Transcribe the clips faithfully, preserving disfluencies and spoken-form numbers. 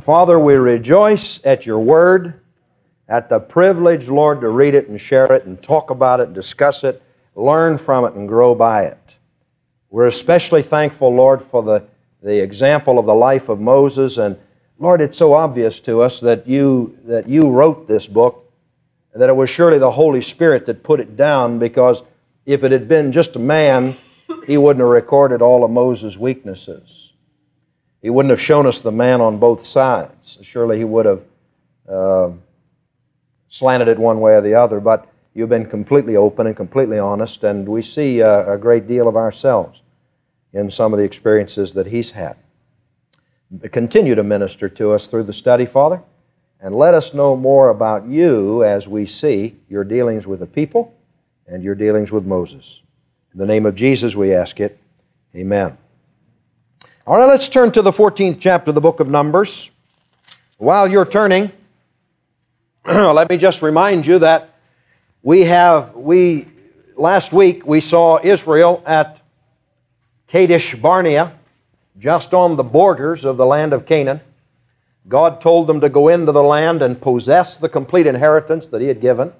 Father, we rejoice at your word, at the privilege, Lord, to read it and share it and talk about it and discuss it, learn from it and grow by it. We're especially thankful, Lord, for the, the example of the life of Moses. And Lord, it's so obvious to us that you, that you wrote this book, that it was surely the Holy Spirit that put it down, because if it had been just a man, he wouldn't have recorded all of Moses' weaknesses. He wouldn't have shown us the man on both sides. Surely he would have uh, slanted it one way or the other, but you've been completely open and completely honest, and we see uh, a great deal of ourselves in some of the experiences that he's had. Continue to minister to us through the study, Father, and let us know more about you as we see your dealings with the people and your dealings with Moses. In the name of Jesus we ask it. Amen. All right, let's turn to the fourteenth chapter of the book of Numbers. While you're turning, let me just remind you that we have, we, last week we saw Israel at Kadesh Barnea, just on the borders of the land of Canaan. God told them to go into the land and possess the complete inheritance that He had given.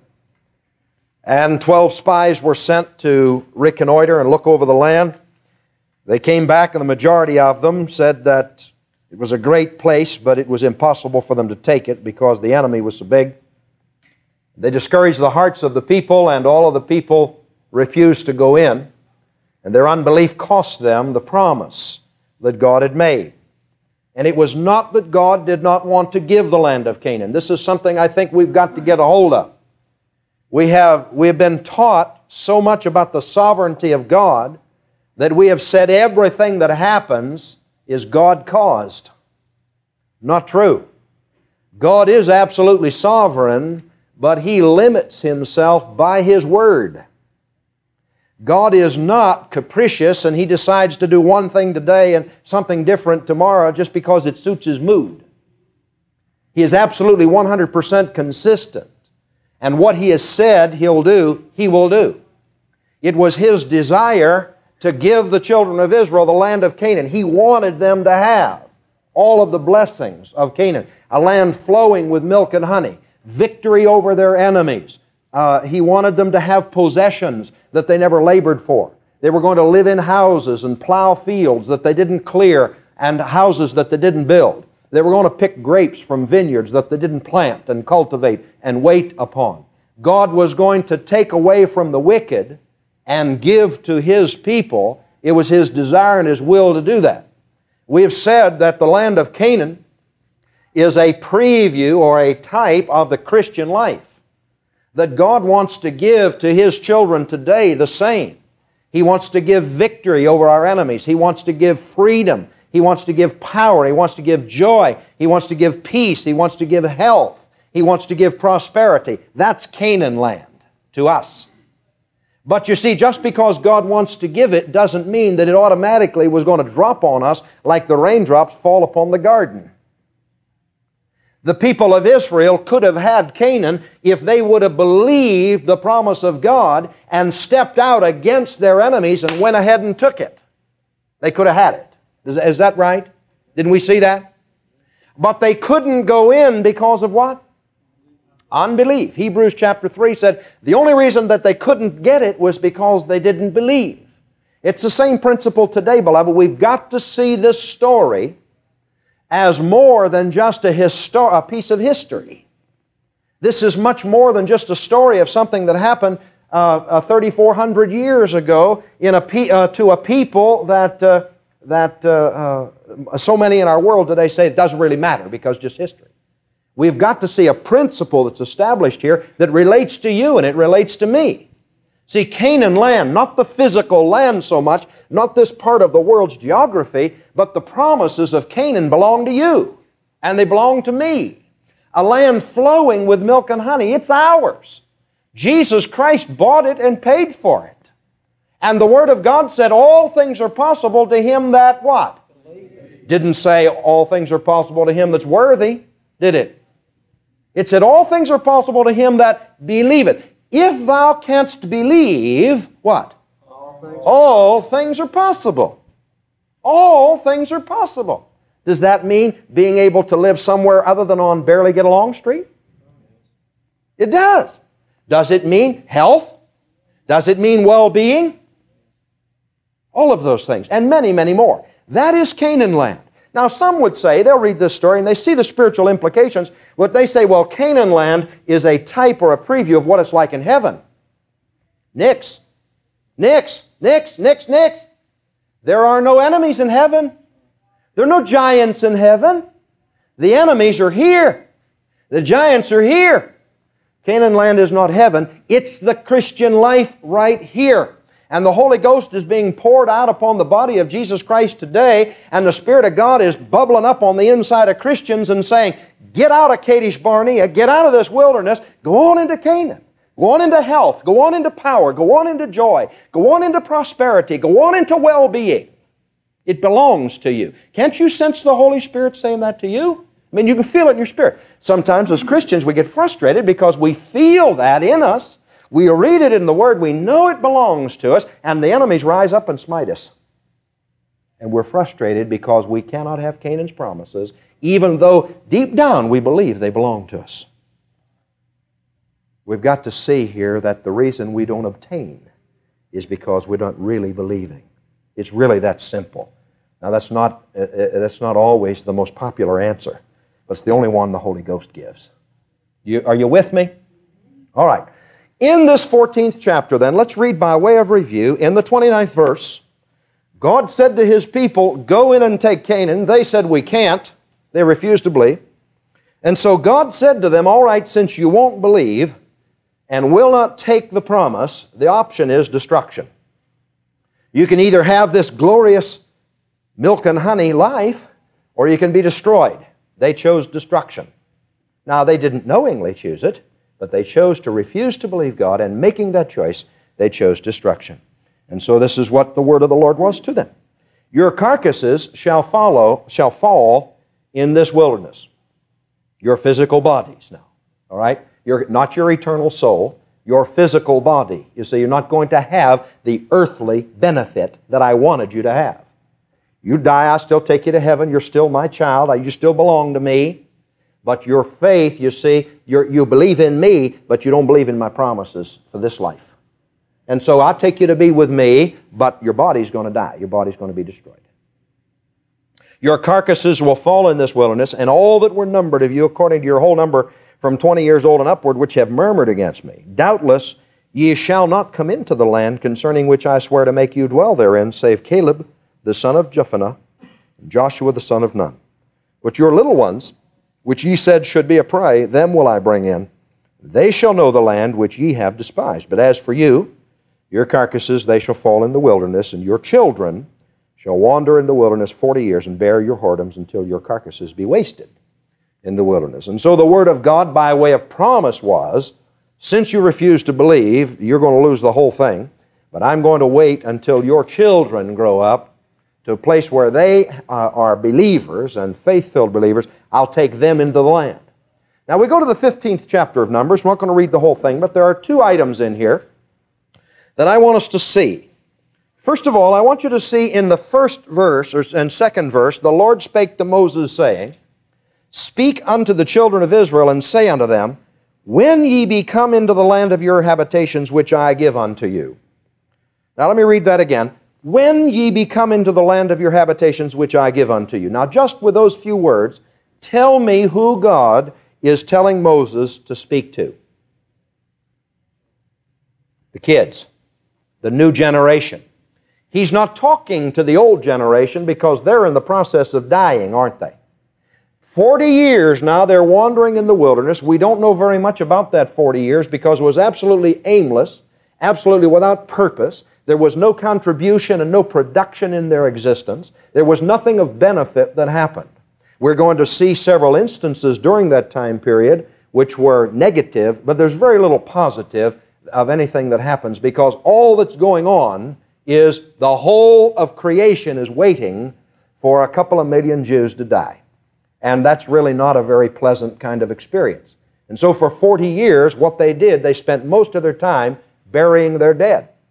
And twelve spies were sent to reconnoiter and look over the land. They came back, and the majority of them said that it was a great place, but it was impossible for them to take it because the enemy was so big. They discouraged the hearts of the people, and all of the people refused to go in. And their unbelief cost them the promise that God had made. And it was not that God did not want to give the land of Canaan. This is something I think we've got to get a hold of. We have, we have been taught so much about the sovereignty of God that we have said everything that happens is God-caused. Not true. God is absolutely sovereign, but He limits Himself by His Word. God is not capricious and He decides to do one thing today and something different tomorrow just because it suits His mood. He is absolutely one hundred percent consistent. And what He has said He'll do, He will do. It was His desire to give the children of Israel the land of Canaan. He wanted them to have all of the blessings of Canaan, a land flowing with milk and honey, victory over their enemies. Uh, he wanted them to have possessions that they never labored for. They were going to live in houses and plow fields that they didn't clear and houses that they didn't build. They were going to pick grapes from vineyards that they didn't plant and cultivate and wait upon. God was going to take away from the wicked and give to His people. It was His desire and His will to do that. We have said that the land of Canaan is a preview or a type of the Christian life, that God wants to give to His children today the same. He wants to give victory over our enemies. He wants to give freedom. He wants to give power. He wants to give joy. He wants to give peace. He wants to give health. He wants to give prosperity. That's Canaan land to us. But you see, just because God wants to give it doesn't mean that it automatically was going to drop on us like the raindrops fall upon the garden. The people of Israel could have had Canaan if they would have believed the promise of God and stepped out against their enemies and went ahead and took it. They could have had it. Is, is that right? Didn't we see that? But they couldn't go in because of what? Unbelief. Hebrews chapter three said the only reason that they couldn't get it was because they didn't believe. It's the same principle today, beloved. We've got to see this story as more than just a, histo- a piece of history. This is much more than just a story of something that happened uh, uh, thirty-four hundred years ago in a pe- uh, to a people that, uh, that uh, uh, so many in our world today say it doesn't really matter because it's just history. We've got to see a principle that's established here that relates to you and it relates to me. See, Canaan land, not the physical land so much, not this part of the world's geography, but the promises of Canaan belong to you, and they belong to me. A land flowing with milk and honey, it's ours. Jesus Christ bought it and paid for it. And the Word of God said all things are possible to him that what? Didn't say all things are possible to him that's worthy, did it? It said all things are possible to him that believeth. If thou canst believe, what? All things, all things are possible. All things are possible. Does that mean being able to live somewhere other than on Barely Get Along Street? It does. Does it mean health? Does it mean well-being? All of those things, and many, many more. That is Canaan land. Now, some would say, they'll read this story and they see the spiritual implications, but they say, well, Canaan land is a type or a preview of what it's like in heaven. Nix. Nix. Nix. Nix. Nix. There are no enemies in heaven. There are no giants in heaven. The enemies are here. The giants are here. Canaan land is not heaven. It's the Christian life right here. And the Holy Ghost is being poured out upon the body of Jesus Christ today, and the Spirit of God is bubbling up on the inside of Christians and saying, get out of Kadesh Barnea, get out of this wilderness, go on into Canaan. Go on into health, go on into power, go on into joy, go on into prosperity, go on into well-being. It belongs to you. Can't you sense the Holy Spirit saying that to you? I mean, you can feel it in your spirit. Sometimes as Christians we get frustrated because we feel that in us. We read it in the Word, we know it belongs to us, and the enemies rise up and smite us. And we're frustrated because we cannot have Canaan's promises, even though deep down we believe they belong to us. We've got to see here that the reason we don't obtain is because we're not really believing. It's really that simple. Now, that's not, uh, that's not always the most popular answer, but it's the only one the Holy Ghost gives. You, are you with me? All right. In this fourteenth chapter, then, let's read by way of review. In the twenty-ninth verse, God said to His people, go in and take Canaan. They said, we can't. They refused to believe. And so God said to them, all right, since you won't believe and will not take the promise, the option is destruction. You can either have this glorious milk and honey life, or you can be destroyed. They chose destruction. Now, they didn't knowingly choose it, but they chose to refuse to believe God, and making that choice, they chose destruction. And so this is what the word of the Lord was to them. Your carcasses shall follow, shall fall in this wilderness. Your physical bodies now, all right? Your, not your eternal soul, your physical body. You see, you're not going to have the earthly benefit that I wanted you to have. You die, I still take you to heaven. You're still my child. You still belong to me. But your faith, you see, you're, you believe in me, but you don't believe in my promises for this life. And so I take you to be with me, but your body's going to die. Your body's going to be destroyed. Your carcasses will fall in this wilderness, and all that were numbered of you, according to your whole number from twenty years old and upward, which have murmured against me. Doubtless ye shall not come into the land concerning which I swear to make you dwell therein, save Caleb the son of Jephunneh, and Joshua the son of Nun. But your little ones, which ye said should be a prey, them will I bring in. They shall know the land which ye have despised. But as for you, your carcasses, they shall fall in the wilderness, and your children shall wander in the wilderness forty years, and bear your whoredoms until your carcasses be wasted in the wilderness. And so the word of God by way of promise was, since you refuse to believe, you're going to lose the whole thing, but I'm going to wait until your children grow up to a place where they uh, are believers and faith-filled believers. I'll take them into the land. Now we go to the fifteenth chapter of Numbers. We're not going to read the whole thing, but there are two items in here that I want us to see. First of all, I want you to see in the first verse or, and second verse, the Lord spake to Moses, saying, speak unto the children of Israel, and say unto them, when ye be come into the land of your habitations, which I give unto you. Now let me read that again. When ye be come into the land of your habitations, which I give unto you. Now just with those few words, tell me who God is telling Moses to speak to. The kids, the new generation. He's not talking to the old generation because they're in the process of dying, aren't they? Forty years now they're wandering in the wilderness. We don't know very much about that forty years because it was absolutely aimless, absolutely without purpose. There was no contribution and no production in their existence. There was nothing of benefit that happened. We're going to see several instances during that time period which were negative, but there's very little positive of anything that happens because all that's going on is the whole of creation is waiting for a couple of million Jews to die. And that's really not a very pleasant kind of experience. And so for forty years, what they did, they spent most of their time burying their dead.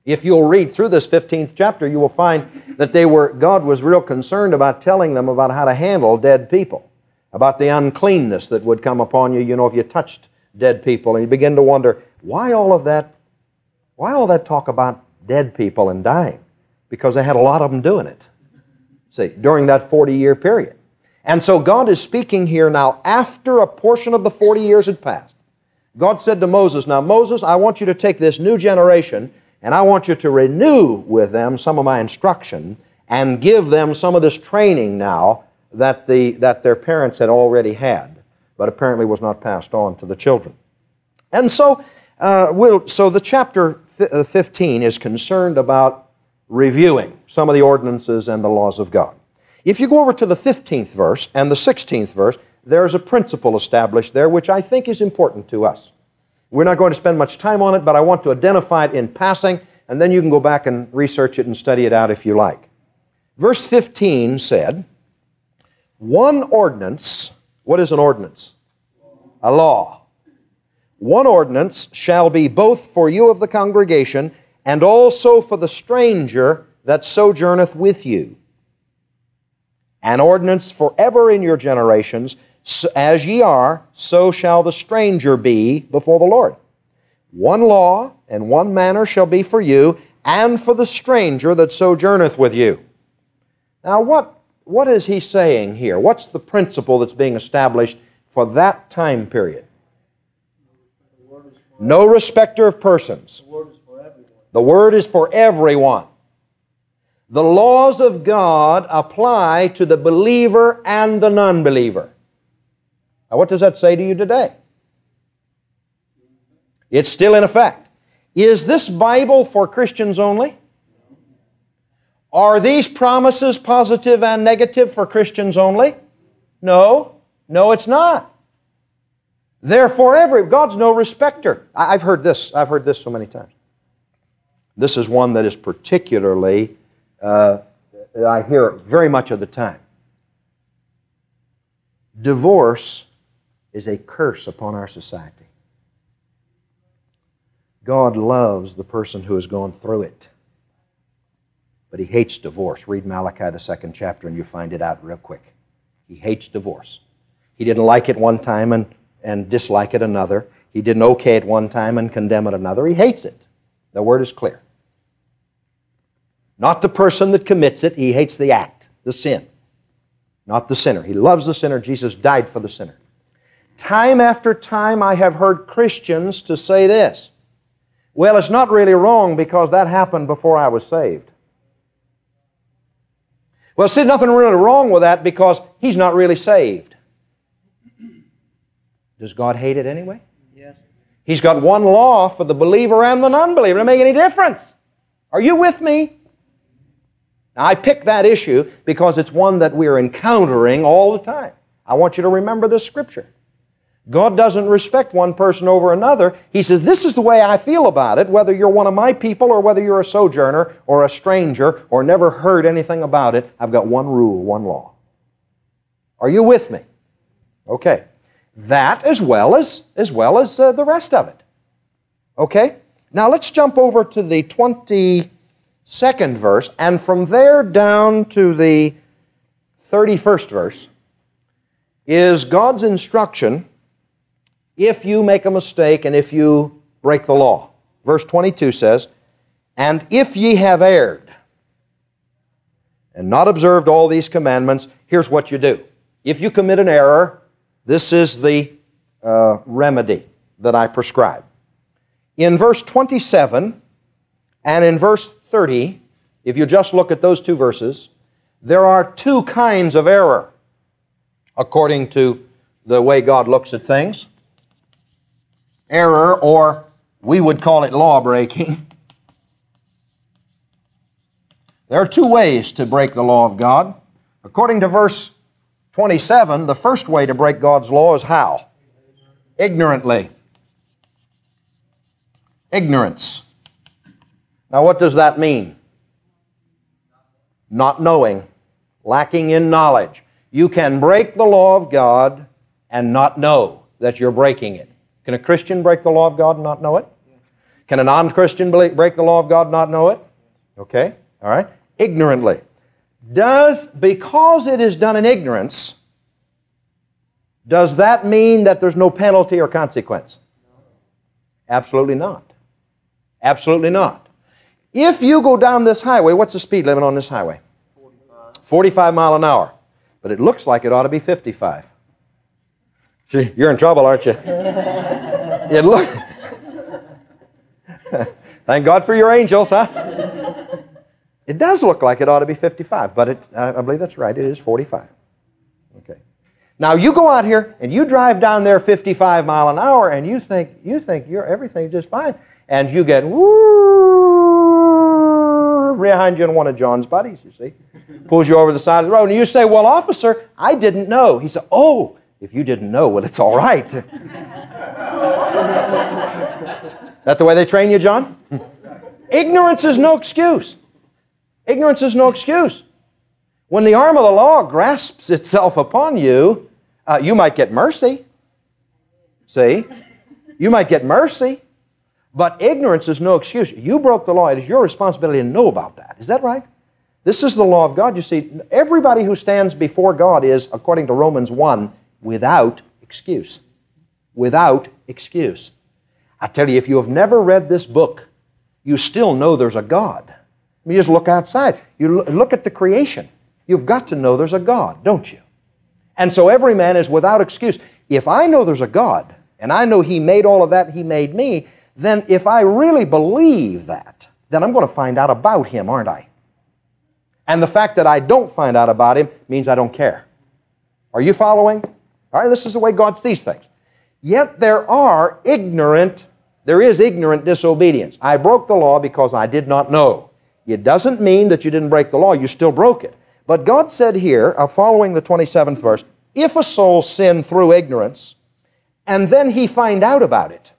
If you'll read through this fifteenth chapter, you will find that they were, God was real concerned about telling them about how to handle dead people, about the uncleanness that would come upon you, you know, if you touched dead people. And you begin to wonder, why all of that, why all that talk about dead people and dying? Because they had a lot of them doing it, see, during that forty-year period. And so God is speaking here now after a portion of the forty years had passed. God said to Moses, now Moses, I want you to take this new generation and I want you to renew with them some of my instruction and give them some of this training now that, the, that their parents had already had, but apparently was not passed on to the children. And so, uh, we'll, so the chapter fifteen is concerned about reviewing some of the ordinances and the laws of God. If you go over to the fifteenth verse and the sixteenth verse, there's a principle established there which I think is important to us. We're not going to spend much time on it, but I want to identify it in passing, and then you can go back and research it and study it out if you like. Verse fifteen said, one ordinance, what is an ordinance? A law. One ordinance shall be both for you of the congregation and also for the stranger that sojourneth with you. An ordinance forever in your generations, as ye are, so shall the stranger be before the Lord. One law and one manner shall be for you, and for the stranger that sojourneth with you. Now, what, what is he saying here? What's the principle that's being established for that time period? No respecter of persons. The Word is for everyone. The laws of God apply to the believer and the non-believer. Now, what does that say to you today? It's still in effect. Is this Bible for Christians only? Are these promises positive and negative for Christians only? No. No, it's not. They're for every. God's no respecter. I've heard this. I've heard this so many times. This is one that is particularly, uh, I hear it very much of the time. Divorce is a curse upon our society. God loves the person who has gone through it. But He hates divorce. Read Malachi, the second chapter, and you find it out real quick. He hates divorce. He didn't like it one time and, and dislike it another. He didn't okay it one time and condemn it another. He hates it. The Word is clear. Not the person that commits it. He hates the act, the sin. Not the sinner. He loves the sinner. Jesus died for the sinner. Time after time I have heard Christians to say this. Well, it's not really wrong because that happened before I was saved. Well, see, nothing really wrong with that because he's not really saved. Does God hate it anyway? Yes. He's got one law for the believer and the non-believer. Doesn't make any difference. Are you with me? Now, I pick that issue because it's one that we're encountering all the time. I want you to remember this scripture. God doesn't respect one person over another. He says, this is the way I feel about it, whether you're one of my people or whether you're a sojourner or a stranger or never heard anything about it. I've got one rule, one law. Are you with me? Okay. That as well as, as, well as uh, the rest of it. Okay? Now let's jump over to the twenty-second verse, and from there down to the thirty-first verse is God's instruction if you make a mistake and if you break the law. Verse twenty-two says, and if ye have erred and not observed all these commandments, here's what you do. If you commit an error, this is the uh, remedy that I prescribe. In verse twenty-seven and in verse thirty, if you just look at those two verses, there are two kinds of error according to the way God looks at things. Error, or we would call it law breaking. There are two ways to break the law of God. According to verse twenty-seven, the first way to break God's law is how? Ignorantly. Ignorance. Now what does that mean? Not knowing, lacking in knowledge. You can break the law of God and not know that you're breaking it. Can a Christian break the law of God and not know it? Can a non-Christian break the law of God and not know it? Okay, all right. Ignorantly. Does, because it is done in ignorance, does that mean that there's no penalty or consequence? Absolutely not. Absolutely not. If you go down this highway, what's the speed limit on this highway? forty-five. forty-five mile an hour. But it looks like it ought to be fifty-five. Gee, you're in trouble, aren't you? It look. Thank God for your angels, huh? It does look like it ought to be fifty-five, but it, uh, I believe that's right. It is forty-five. Okay. Now you go out here and you drive down there fifty-five mile an hour, and you think you think you're everything's just fine, and you get whoo behind you in one of John's buddies. You see, pulls you over the side of the road, and you say, "Well, officer, I didn't know." He said, "Oh, if you didn't know, well, it's all right." That the way they train you, John? Ignorance is no excuse. Ignorance is no excuse. When the arm of the law grasps itself upon you, uh, you might get mercy. See? You might get mercy. But ignorance is no excuse. You broke the law. It is your responsibility to know about that. Is that right? This is the law of God. You see, everybody who stands before God is, according to Romans one, without excuse. Without excuse. I tell you, if you have never read this book, you still know there's a God. You just look outside. You look at the creation. You've got to know there's a God, don't you? And so every man is without excuse. If I know there's a God, and I know He made all of that, He made me, then if I really believe that, then I'm going to find out about Him, aren't I? And the fact that I don't find out about Him means I don't care. Are you following? All right, this is the way God sees things. Yet there are ignorant, there is ignorant disobedience. I broke the law because I did not know. It doesn't mean that you didn't break the law, you still broke it. But God said here, uh, following the twenty-seventh verse, if a soul sin through ignorance, and then he find out about it,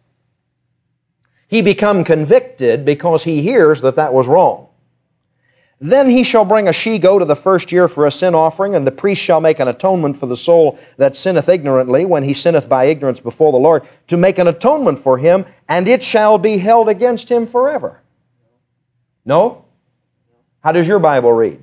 he become convicted because he hears that that was wrong. Then he shall bring a she-goat of the first year for a sin offering, and the priest shall make an atonement for the soul that sinneth ignorantly, when he sinneth by ignorance before the Lord, to make an atonement for him, and it shall be held against him forever. No? How does your Bible read?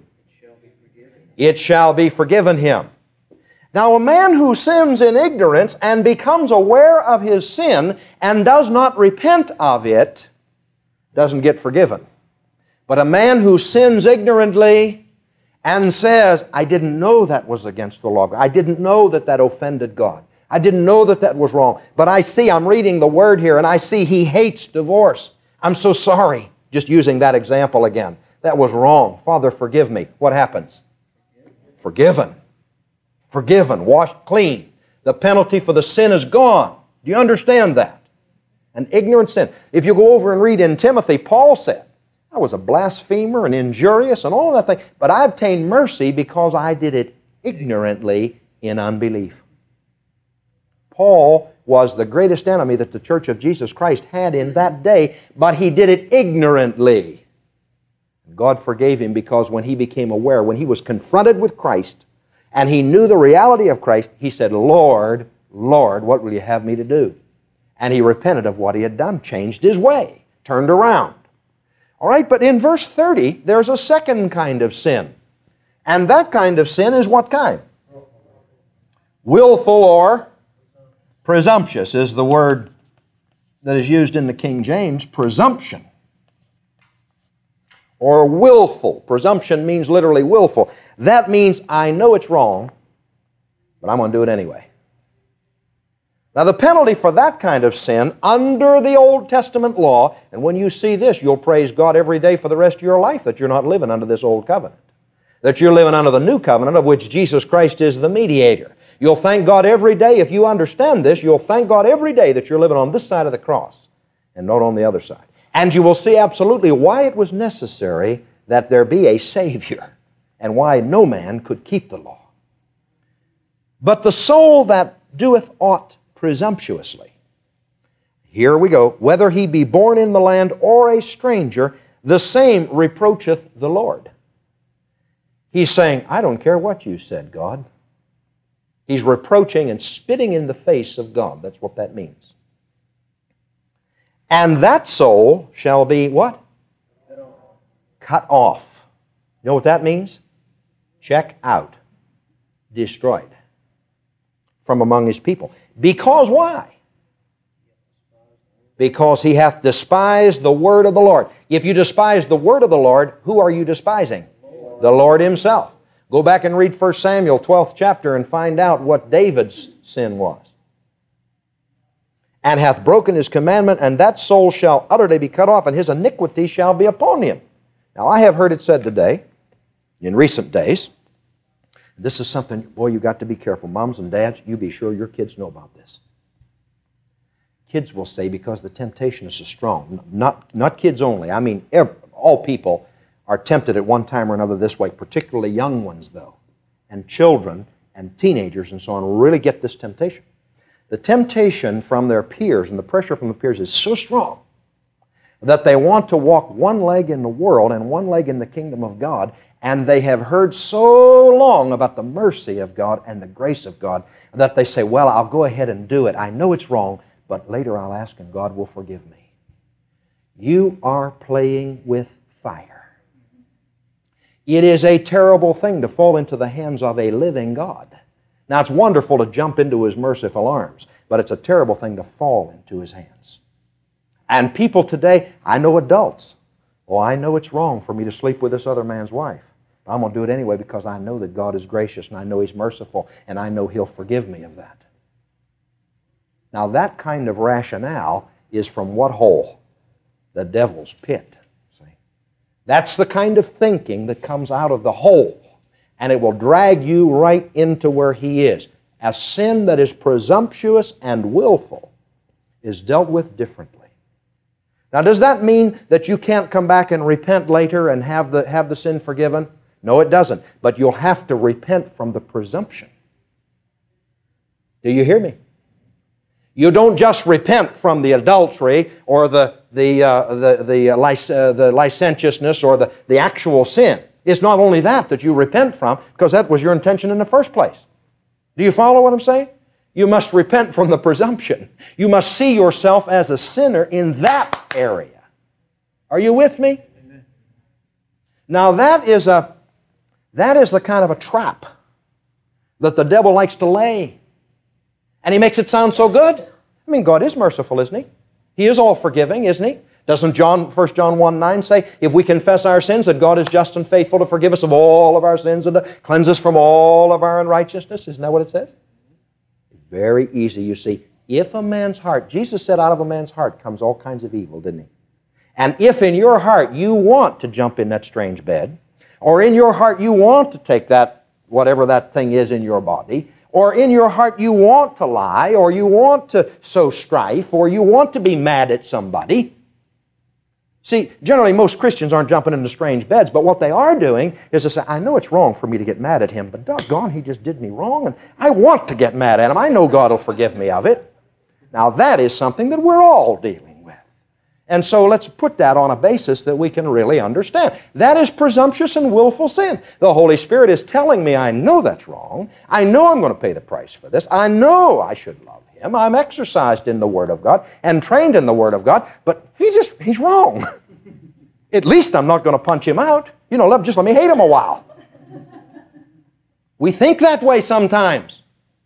It shall be forgiven him. Now, a man who sins in ignorance and becomes aware of his sin and does not repent of it doesn't get forgiven. But a man who sins ignorantly and says, I didn't know that was against the law of God. I didn't know that that offended God. I didn't know that that was wrong. But I see, I'm reading the Word here, and I see he hates divorce. I'm so sorry. Just using that example again. That was wrong. Father, forgive me. What happens? Forgiven. Forgiven. Washed clean. The penalty for the sin is gone. Do you understand that? An ignorant sin. If you go over and read in Timothy, Paul said, I was a blasphemer and injurious and all that thing, but I obtained mercy because I did it ignorantly in unbelief. Paul was the greatest enemy that the Church of Jesus Christ had in that day, but he did it ignorantly. God forgave him because when he became aware, when he was confronted with Christ, and he knew the reality of Christ, he said, Lord, Lord, what will you have me to do? And he repented of what he had done, changed his way, turned around. All right, but in verse thirty, there's a second kind of sin. And that kind of sin is what kind? Willful or presumptuous is the word that is used in the King James, presumption. Or willful. Presumption means literally willful. That means I know it's wrong, but I'm going to do it anyway. Now the penalty for that kind of sin under the Old Testament law, and when you see this, you'll praise God every day for the rest of your life that you're not living under this old covenant. That you're living under the new covenant of which Jesus Christ is the mediator. You'll thank God every day, if you understand this, you'll thank God every day that you're living on this side of the cross and not on the other side. And you will see absolutely why it was necessary that there be a Savior and why no man could keep the law. But the soul that doeth aught presumptuously. Here we go. Whether he be born in the land or a stranger, the same reproacheth the Lord. He's saying, I don't care what you said, God. He's reproaching and spitting in the face of God. That's what that means. And that soul shall be what? Cut off. You know what that means? Check out. Destroyed from among his people. Because why? Because he hath despised the word of the Lord. If you despise the word of the Lord, who are you despising? The Lord himself. Go back and read First Samuel, twelfth chapter, and find out what David's sin was. And hath broken his commandment, and that soul shall utterly be cut off, and his iniquity shall be upon him. Now, I have heard it said today, in recent days, this is something, boy, you've got to be careful. Moms and dads, you be sure your kids know about this. Kids will say, because the temptation is so strong, not, not kids only, I mean every, all people are tempted at one time or another this way, particularly young ones, though, and children and teenagers and so on really get this temptation. The temptation from their peers and the pressure from the peers is so strong that they want to walk one leg in the world and one leg in the kingdom of God, and they have heard so long about the mercy of God and the grace of God that they say, well, I'll go ahead and do it. I know it's wrong, but later I'll ask and God will forgive me. You are playing with fire. It is a terrible thing to fall into the hands of a living God. Now, it's wonderful to jump into His merciful arms, but it's a terrible thing to fall into His hands. And people today, I know adults, oh, I know it's wrong for me to sleep with this other man's wife, but I'm going to do it anyway because I know that God is gracious and I know He's merciful and I know He'll forgive me of that. Now, that kind of rationale is from what hole? The devil's pit. See? That's the kind of thinking that comes out of the hole, and it will drag you right into where he is. A sin that is presumptuous and willful is dealt with differently. Now, does that mean that you can't come back and repent later and have the, have the sin forgiven? No, it doesn't. But you'll have to repent from the presumption. Do you hear me? You don't just repent from the adultery or the, the, uh, the, the, uh, lic uh, the licentiousness or the, the actual sin. It's not only that that you repent from, because that was your intention in the first place. Do you follow what I'm saying? You must repent from the presumption. You must see yourself as a sinner in that area. Are you with me? Amen. Now that is a that is the kind of a trap that the devil likes to lay. And he makes it sound so good. I mean, God is merciful, isn't He? He is all forgiving, isn't He? Doesn't John, First John one nine say, if we confess our sins, that God is just and faithful to forgive us of all of our sins and to cleanse us from all of our unrighteousness? Isn't that what it says? Very easy, you see. If a man's heart, Jesus said out of a man's heart comes all kinds of evil, didn't He? And if in your heart you want to jump in that strange bed, or in your heart you want to take that, whatever that thing is in your body, or in your heart you want to lie, or you want to sow strife, or you want to be mad at somebody. See, generally most Christians aren't jumping into strange beds, but what they are doing is to say, I know it's wrong for me to get mad at him, but doggone, he just did me wrong, and I want to get mad at him. I know God will forgive me of it. Now that is something that we're all dealing with. And so let's put that on a basis that we can really understand. That is presumptuous and willful sin. The Holy Spirit is telling me I know that's wrong. I know I'm going to pay the price for this. I know I should love Him. I'm exercised in the Word of God and trained in the Word of God, but he just, he's wrong. At least I'm not going to punch him out. You know, just let me hate him a while. We think that way sometimes.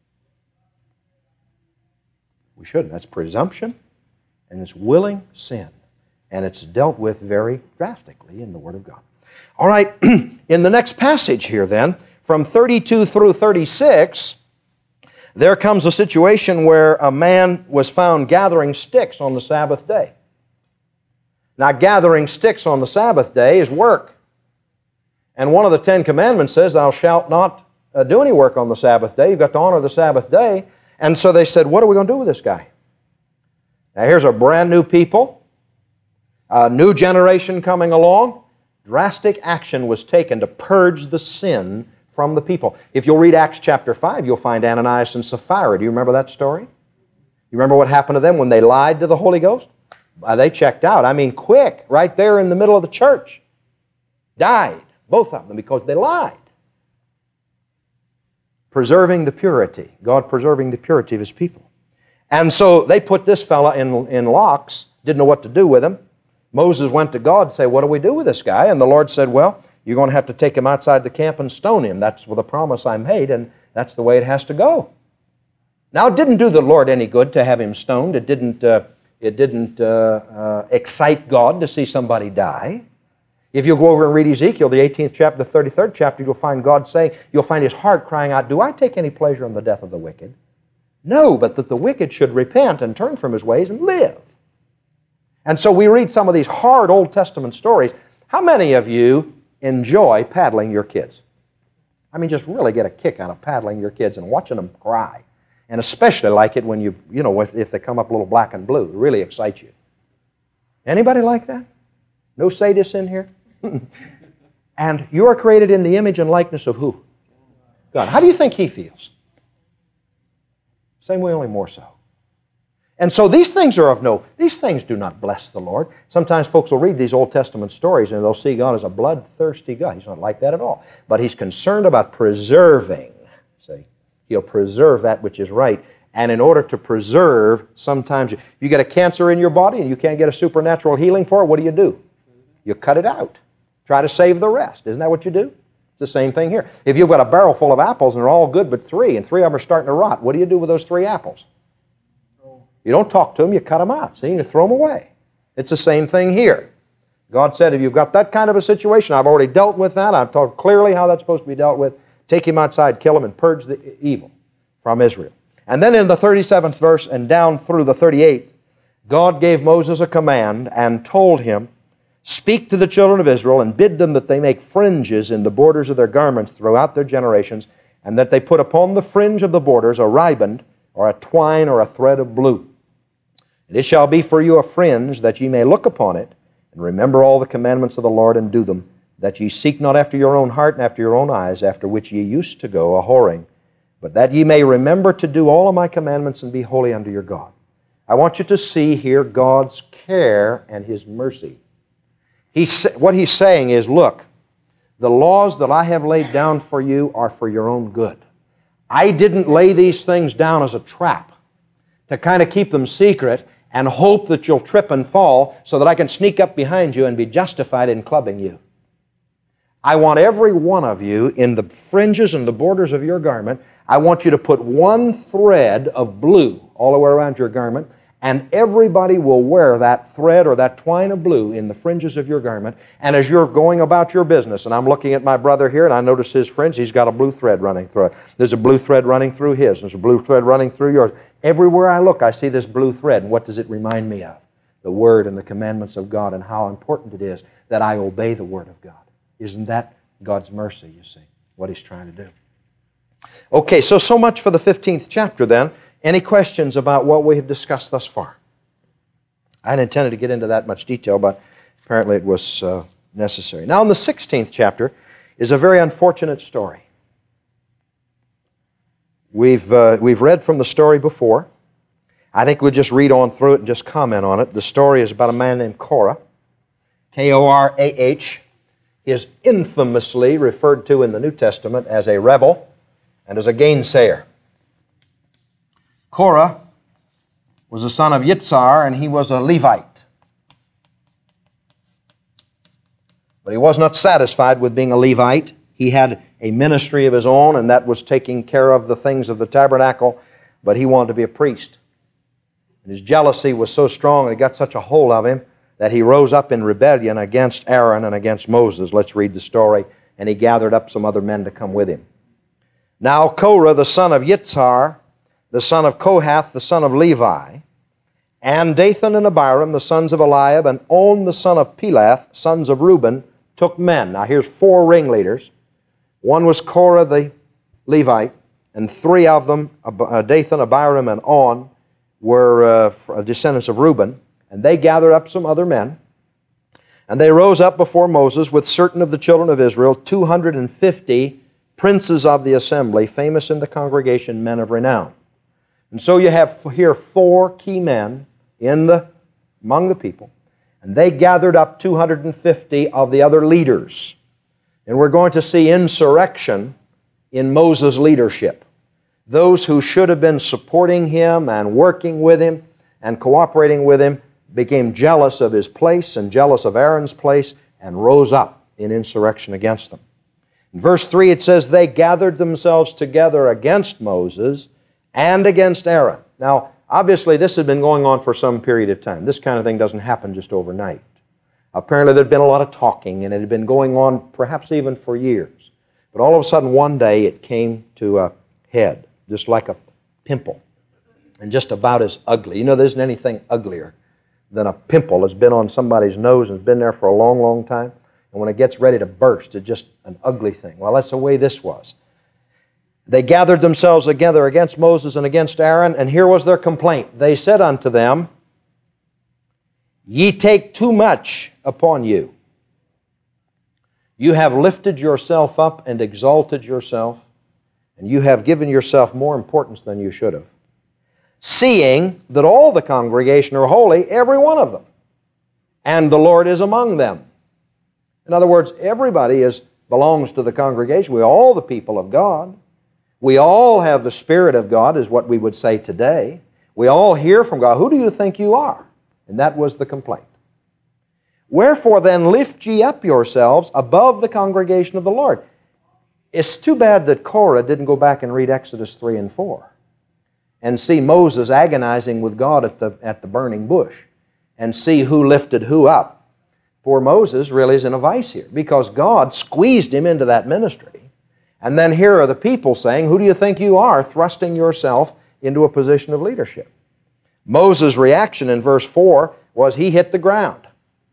We shouldn't. That's presumption. And it's willing sin. And it's dealt with very drastically in the Word of God. All right, in the next passage here then, from thirty-two through thirty-six, there comes a situation where a man was found gathering sticks on the Sabbath day. Now, gathering sticks on the Sabbath day is work. And one of the Ten Commandments says, thou shalt not uh, do any work on the Sabbath day. You've got to honor the Sabbath day. And so they said, what are we going to do with this guy? Now, here's a brand new people, a new generation coming along. Drastic action was taken to purge the sin from the people. If you'll read Acts chapter five, you'll find Ananias and Sapphira. Do you remember that story? You remember what happened to them when they lied to the Holy Ghost? Uh, they checked out. I mean, quick, right there in the middle of the church. Died, both of them, because they lied. Preserving the purity. God preserving the purity of His people. And so they put this fella in, in locks didn't know what to do with him. Moses went to God and said, what do we do with this guy? And the Lord said, well, you're going to have to take him outside the camp and stone him. That's the promise I made, and that's the way it has to go. Now, it didn't do the Lord any good to have him stoned. It didn't, uh, it didn't uh, uh, excite God to see somebody die. If you go over and read Ezekiel, the eighteenth chapter, the thirty-third chapter, you'll find God saying, you'll find his heart crying out, do I take any pleasure in the death of the wicked? No, but that the wicked should repent and turn from his ways and live. And so we read some of these hard Old Testament stories. How many of you enjoy paddling your kids? I mean, just really get a kick out of paddling your kids and watching them cry. And especially like it when you, you know, if, if they come up a little black and blue. It really excites you. Anybody like that? No sadists in here? And you are created in the image and likeness of who? God. How do you think he feels? Same way, only more so. And so these things are of no, these things do not bless the Lord. Sometimes folks will read these Old Testament stories and they'll see God as a bloodthirsty God. He's not like that at all. But he's concerned about preserving. See, he'll preserve that which is right. And in order to preserve, sometimes if you get a cancer in your body and you can't get a supernatural healing for it, what do you do? You cut it out. Try to save the rest. Isn't that what you do? It's the same thing here. If you've got a barrel full of apples and they're all good but three, and three of them are starting to rot, what do you do with those three apples? You don't talk to them, you cut them out. See, you throw them away. It's the same thing here. God said, if you've got that kind of a situation, I've already dealt with that. I've told clearly how that's supposed to be dealt with. Take him outside, kill him, and purge the evil from Israel. And then in the thirty-seventh verse and down through the thirty-eighth, God gave Moses a command and told him, speak to the children of Israel and bid them that they make fringes in the borders of their garments throughout their generations, and that they put upon the fringe of the borders a riband or a twine or a thread of blue. And it shall be for you a fringe, that ye may look upon it, and remember all the commandments of the Lord, and do them, that ye seek not after your own heart and after your own eyes, after which ye used to go a-whoring, but that ye may remember to do all of my commandments and be holy unto your God. I want you to see here God's care and his mercy. He, what he's saying is, look, the laws that I have laid down for you are for your own good. I didn't lay these things down as a trap to kind of keep them secret and hope that you'll trip and fall so that I can sneak up behind you and be justified in clubbing you. I want every one of you in the fringes and the borders of your garment, I want you to put one thread of blue all the way around your garment, and everybody will wear that thread or that twine of blue in the fringes of your garment. And as you're going about your business, and I'm looking at my brother here, and I notice his fringe, he's got a blue thread running through it. There's a blue thread running through his. There's a blue thread running through yours. Everywhere I look, I see this blue thread. And what does it remind me of? The Word and the commandments of God, and how important it is that I obey the Word of God. Isn't that God's mercy, you see, what he's trying to do? Okay, so, so much for the fifteenth chapter then. Any questions about what we have discussed thus far? I hadn't intended to get into that much detail, but apparently it was uh, necessary. Now, in the sixteenth chapter is a very unfortunate story. We've, uh, we've read from the story before. I think we'll just read on through it and just comment on it. The story is about a man named Korah, K O R A H. He is infamously referred to in the New Testament as a rebel and as a gainsayer. Korah was the son of Yitzhar, and he was a Levite. But he was not satisfied with being a Levite. He had a ministry of his own, and that was taking care of the things of the tabernacle, but he wanted to be a priest. And his jealousy was so strong, and it got such a hold of him, that he rose up in rebellion against Aaron and against Moses. Let's read the story. And he gathered up some other men to come with him. Now Korah, the son of Yitzhar, the son of Kohath, the son of Levi, and Dathan and Abiram, the sons of Eliab, and On, the son of Pelath, sons of Reuben, took men. Now here's four ringleaders. One was Korah the Levite, and three of them, Dathan, Abiram, and On, were uh, descendants of Reuben. And they gathered up some other men, and they rose up before Moses with certain of the children of Israel, two hundred fifty princes of the assembly, famous in the congregation, men of renown. And so you have here four key men in the, among the people, and they gathered up two hundred fifty of the other leaders. And we're going to see insurrection in Moses' leadership. Those who should have been supporting him and working with him and cooperating with him became jealous of his place and jealous of Aaron's place and rose up in insurrection against them. In verse three it says, they gathered themselves together against Moses and against Aaron. Now, obviously this had been going on for some period of time. This kind of thing doesn't happen just overnight. Apparently there had been a lot of talking, and it had been going on perhaps even for years. But all of a sudden one day it came to a head, just like a pimple, and just about as ugly. You know, there isn't anything uglier than a pimple that's been on somebody's nose and has been there for a long, long time. And when it gets ready to burst, it's just an ugly thing. Well, that's the way this was. They gathered themselves together against Moses and against Aaron, and here was their complaint. They said unto them, ye take too much upon you. You have lifted yourself up and exalted yourself, and you have given yourself more importance than you should have, seeing that all the congregation are holy, every one of them, and the Lord is among them. In other words, everybody is, belongs to the congregation. We're all the people of God. We all have the Spirit of God, is what we would say today. We all hear from God. Who do you think you are? And that was the complaint. Wherefore then lift ye up yourselves above the congregation of the Lord. It's too bad that Korah didn't go back and read Exodus three and four and see Moses agonizing with God at the, at the burning bush and see who lifted who up. Poor Moses really is in a vice here because God squeezed him into that ministry. And then here are the people saying, who do you think you are, thrusting yourself into a position of leadership? Moses' reaction in verse four was he hit the ground,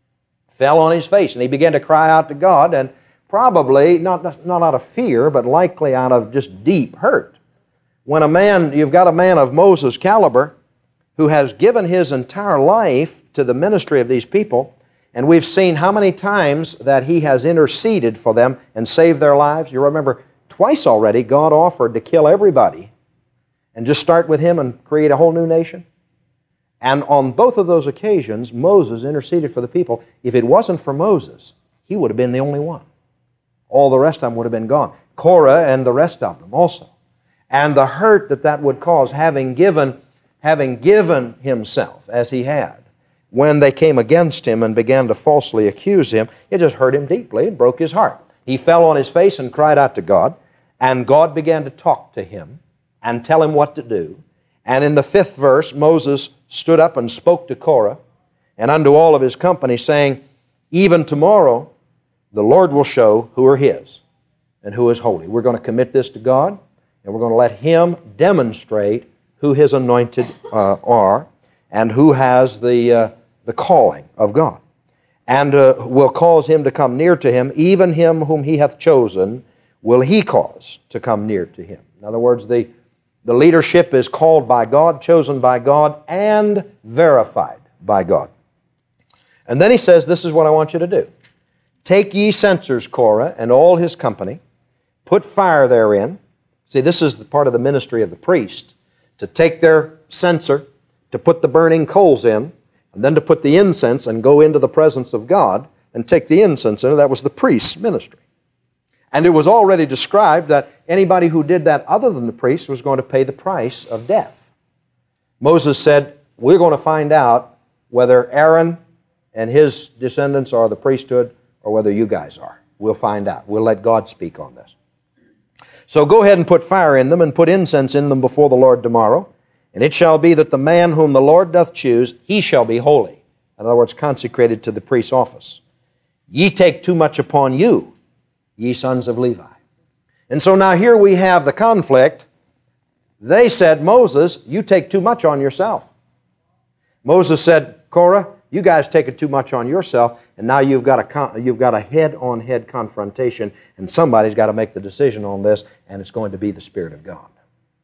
fell on his face, and he began to cry out to God, and probably, not, not out of fear, but likely out of just deep hurt. When a man, you've got a man of Moses' caliber who has given his entire life to the ministry of these people, and we've seen how many times that he has interceded for them and saved their lives. You remember, twice already God offered to kill everybody and just start with him and create a whole new nation. And on both of those occasions, Moses interceded for the people. If it wasn't for Moses, he would have been the only one. All the rest of them would have been gone. Korah and the rest of them also. And the hurt that that would cause, having given, having given himself as he had, when they came against him and began to falsely accuse him, it just hurt him deeply and broke his heart. He fell on his face and cried out to God, and God began to talk to him and tell him what to do. And in the fifth verse, Moses stood up and spoke to Korah and unto all of his company, saying, even tomorrow the Lord will show who are his and who is holy. We're going to commit this to God, and we're going to let him demonstrate who his anointed uh, are and who has the, uh, the calling of God. And uh, will cause him to come near to him, even him whom he hath chosen will he cause to come near to him. In other words, the, the leadership is called by God, chosen by God, and verified by God. And then he says, this is what I want you to do. Take ye censers, Korah, and all his company, put fire therein. See, this is the part of the ministry of the priest, to take their censer, to put the burning coals in, and then to put the incense and go into the presence of God and take the incense in. That was the priest's ministry. And it was already described that anybody who did that other than the priest was going to pay the price of death. Moses said, we're going to find out whether Aaron and his descendants are the priesthood or whether you guys are. We'll find out. We'll let God speak on this. So go ahead and put fire in them and put incense in them before the Lord tomorrow. And it shall be that the man whom the Lord doth choose, he shall be holy. In other words, consecrated to the priest's office. Ye take too much upon you, ye sons of Levi. And so now here we have the conflict. They said, Moses, you take too much on yourself. Moses said, Korah, you guys take it too much on yourself, and now you've got a, you've got a head-on-head confrontation, and somebody's got to make the decision on this, and it's going to be the Spirit of God.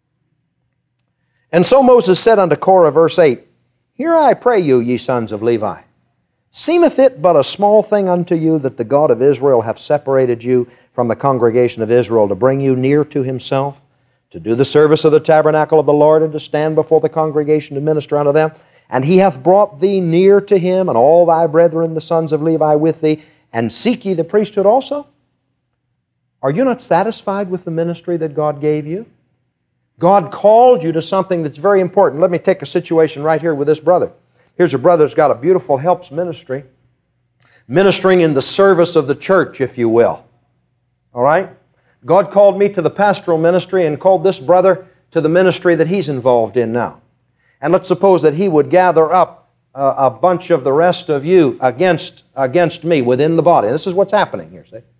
And so Moses said unto Korah, verse eight, hear I pray you, ye sons of Levi, seemeth it but a small thing unto you that the God of Israel hath separated you from the congregation of Israel to bring you near to himself, to do the service of the tabernacle of the Lord, and to stand before the congregation to minister unto them? And he hath brought thee near to him, and all thy brethren, the sons of Levi, with thee, and seek ye the priesthood also? Are you not satisfied with the ministry that God gave you? God called you to something that's very important. Let me take a situation right here with this brother. Here's a brother that's got a beautiful helps ministry, ministering in the service of the church, if you will. All right? God called me to the pastoral ministry and called this brother to the ministry that he's involved in now. And let's suppose that he would gather up uh, a bunch of the rest of you against, against me within the body. This is what's happening here, see?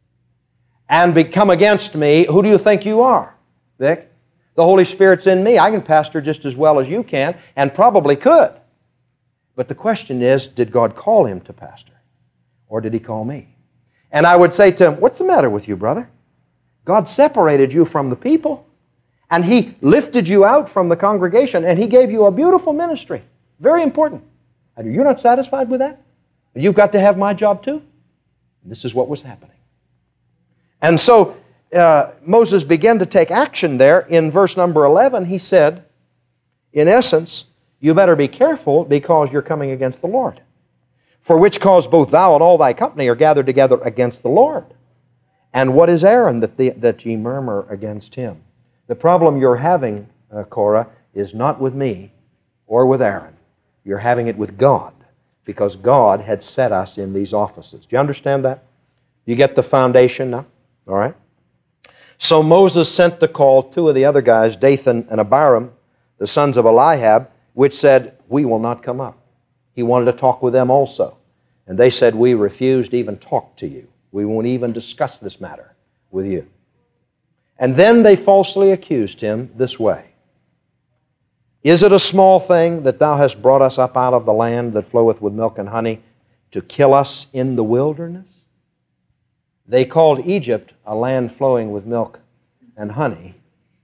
And become against me. Who do you think you are, Vic? The Holy Spirit's in me. I can pastor just as well as you can, and probably could. But the question is, did God call him to pastor? Or did He call me? And I would say to him, what's the matter with you, brother? God separated you from the people, and He lifted you out from the congregation, and He gave you a beautiful ministry. Very important. And you're not satisfied with that? You've got to have my job too? This is what was happening. And so uh, Moses began to take action there. In verse number eleven, he said, in essence, you better be careful because you're coming against the Lord. For which cause both thou and all thy company are gathered together against the Lord. And what is Aaron that, the, that ye murmur against him? The problem you're having, uh, Korah, is not with me or with Aaron. You're having it with God, because God had set us in these offices. Do you understand that? You get the foundation now? All right? So Moses sent to call two of the other guys, Dathan and Abiram, the sons of Eliab, which said, we will not come up. He wanted to talk with them also. And they said, we refuse to even talk to you. We won't even discuss this matter with you. And then they falsely accused him this way. Is it a small thing that thou hast brought us up out of the land that floweth with milk and honey to kill us in the wilderness? They called Egypt a land flowing with milk and honey,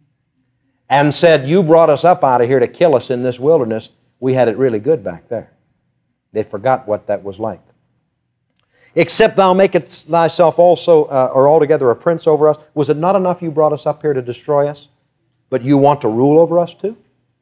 and said, you brought us up out of here to kill us in this wilderness. We had it really good back there. They forgot what that was like. Except thou makest thyself also, uh, or altogether a prince over us. Was it not enough you brought us up here to destroy us? But you want to rule over us too?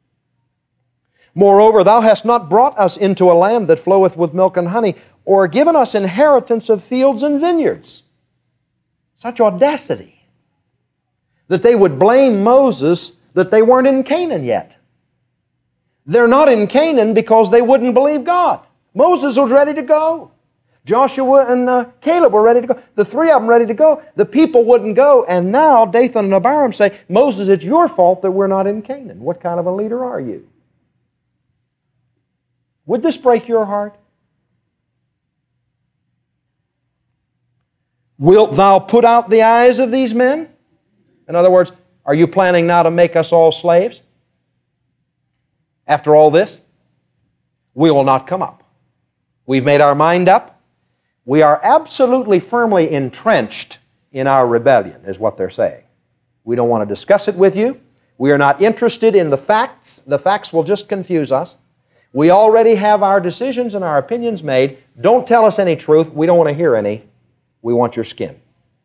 Moreover, thou hast not brought us into a land that floweth with milk and honey, or given us inheritance of fields and vineyards. Such audacity that they would blame Moses that they weren't in Canaan yet. They're not in Canaan because they wouldn't believe God. Moses was ready to go. Joshua and uh, Caleb were ready to go. The three of them ready to go. The people wouldn't go. And now Dathan and Abiram say, Moses, it's your fault that we're not in Canaan. What kind of a leader are you? Would this break your heart? Wilt thou put out the eyes of these men? In other words, are you planning now to make us all slaves? After all this, we will not come up. We've made our mind up. We are absolutely firmly entrenched in our rebellion, is what they're saying. We don't want to discuss it with you. We are not interested in the facts. The facts will just confuse us. We already have our decisions and our opinions made. Don't tell us any truth. We don't want to hear any. We want your skin.